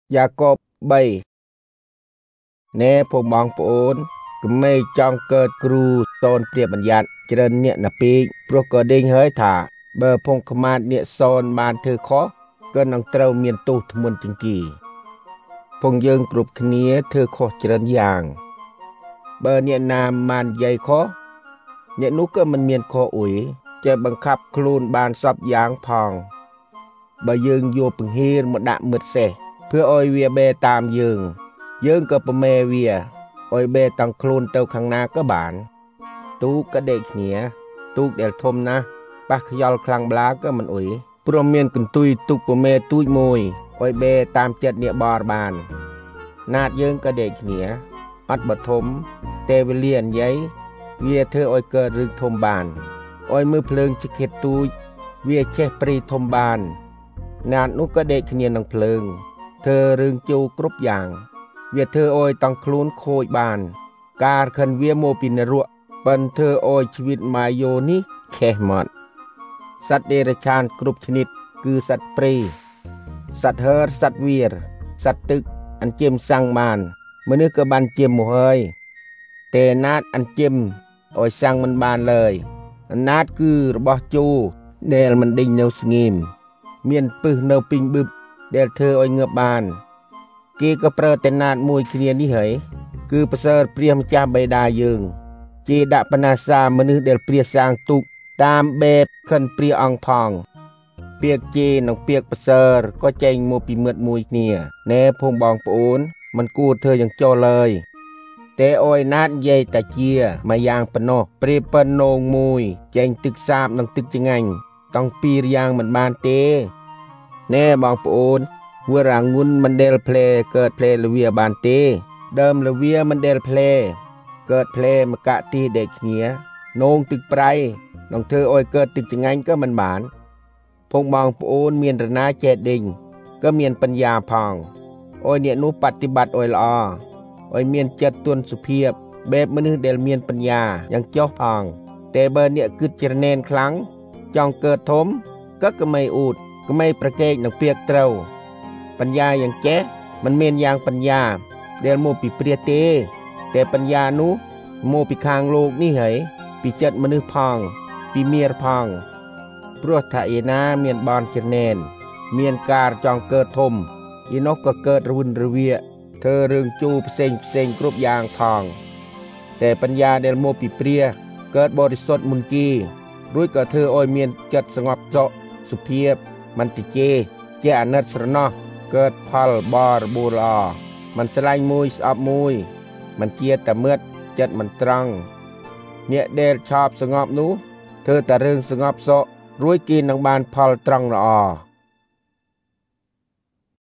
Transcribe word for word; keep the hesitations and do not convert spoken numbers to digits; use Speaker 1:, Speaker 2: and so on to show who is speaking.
Speaker 1: Jacob bay nè phong bong ổn cũng mê trong cơ cru son tiệp bản giặt trên nhẹ nạp pi pro cơ đinh hơi thả bờ phong command nhẹ son ban thư khó cơ năng trâu miền tu thôn chính kỳ phong dương group khía thư khó trên giang bờ nhẹ nam man dây khó nhẹ nút cơ mình miền khó ủi chơi bằng khắp khuôn ban sập giang phong bờ dương vô bằng hiên một đạm mượt xeเพื่อ oi เวีย เบ ตามយើង យើង ក៏ ប្រមេ វា oi เบ តាំង ខ្លួន ទៅ ខាង ណា ក៏ បាន ទូក ក៏ ដេក គ្នា ទូក ដែល ធំ ណាស់ ប៉ះ ខ្យល់ ខ្លាំង ប្លា ក៏ មិន អុយ ព្រម មាន កន្ទុយ ទូក ប្រមេ ទូច មួយ oi เบ តាម ចិត្ត អ្នក បរ បាន ណាត យើង ក៏ ដេក គ្នា អត់ បឋម ទេ វេលា អញ្ញៃ វា ធ្វើ oi កើត រឿង ធំ បាន oi មើល ភ្លើង ជិះ ខិត ទូច វា ចេះ ព្រី ធំ បាន ណាត នោះ ក៏ ដេក គ្នា នឹង ភ្លើង ធ្វើ រឿង ជូរ គ្រប់ យ៉ាង វា ធ្វើ អុយ តង់ ខ្លួន ខូច បាន ការ ខិន វា មក ពី នរក ប៉ិន ធ្វើ អុយ ជីវិត ម៉ាយោ នេះ ខេះ មក សត្វ ដេរឆាន គ្រប់ ชนิด គឺ សត្វ ព្រៃ សត្វ ហើរ សត្វ វារ សត្វ ទឹក អញ្ជិម សាំង បាន មនុស្ស ក៏ បាន ជាម មក ហើយ តែ ណាត អញ្ជិម អុយ សាំង មិន បាន លើយ ណាត គឺ របស់ ជូរ ដែល មិន ដេញ នៅ ស្ងៀម មាន ពឹស នៅ ពីង បឹប ដែល ធ្វើ អុយ ងើប បាន គេ ក៏ ប្រើ តែ ណាត មួយ គ្នា នេះ ហើយ គឺ ប្រសើរ ព្រះ ម្ចាស់ បិតា យើង ជា ដាក់ បណាសា មនុស្ស ដែល ព្រះ សាង ទុក តាម បែប ខិន ព្រះ អង្គ ផង ពាក្យ ជេរ និង ពាក្យ ប្រសើរ ក៏ ចេញ មក ពី មាត់ មួយ គ្នា ណែ ភង បងប្អូន មិន គួរ ធ្វើ យ៉ាង ចោល ឡើយ តែ អុយ ណាត និយាយ តែ ជា មួយ យ៉ាង ប៉ុណ្ណោះ ព្រាប៉ិន នង មួយ ចេញ ទឹក សាប និង ទឹក ចងាញ់ តង់ ពីរ យ៉ាង មិន បាន ទេ ណែ បងប្អូន វរងុន មិន ដែល ផ្លែ កើត ផ្លែ លវា បាន ទេ ដើម លវា មិន ដែល ផ្លែ កើត ផ្លែ មកៈ ទី ដេក គ្នា នង ទឹក ប្រៃ នឹង ធ្វើ អុយ កើត ទឹក ចងាញ់ ក៏ មិន បាន ភង បងប្អូន មាន រណា ចេះ ដេញ ក៏ មាន បញ្ញា ផង អុយ អ្នក នោះ បฏิบัติ អុយ ល្អ អុយ មាន ចិត្ត ទន់ សុភាព បែប មនុស្ស ដែល មាន បញ្ញា យ៉ាង ចុះ ផង តែ បើ អ្នក គិត ច្រណែន ខ្លាំង ចង់ កើត ធំ ក៏ ក្មៃ អ៊ូត ក្មៃ ប្រកែក នឹង ពាក្យ ត្រូវ បញ្ញា យ៉ាង ចេះ មិន មាន យ៉ាង បញ្ញា ដែល មក ពី ព្រះ ទេ តែ បញ្ញា នោះ មក ពី ខាង លោក នេះ ហើយ ពី ចិត្ត មនុស្ស ផង ពី មារ ផង ព្រោះ ថា ឯណា មាន បន ច្រណែន មាន ការ ចង់ កើត ធំ ឯនោះ ក៏ កើត រវិន រវាក ធ្វើ រឿង ជូរ ផ្សេង ផ្សេង គ្រប់ យ៉ាង ផង តែ បញ្ញា ដែល មក ពី ព្រះ កើត បរិសុទ្ធ មុន គេ រួច ក៏ ធ្វើ អុយ មាន ចិត្ត ស្ងប់ សុខ សុភាព មិន តិជេ ជា អាណិត ស្រណោះ កើត ផល បរិបូរណ៍ ល្អ មិន ស្លាញ់ មួយ ស្អប់ មួយ មិន ជា តែ មិត្ត ចិត្ត មិន ត្រង់ អ្នក ដែល ឆោប ស្ងប់ នោះ ធ្វើ តែ រឿង ស្ងប់ សុខ រួច គេ នឹង បាន ផល ត្រង់ ល្អ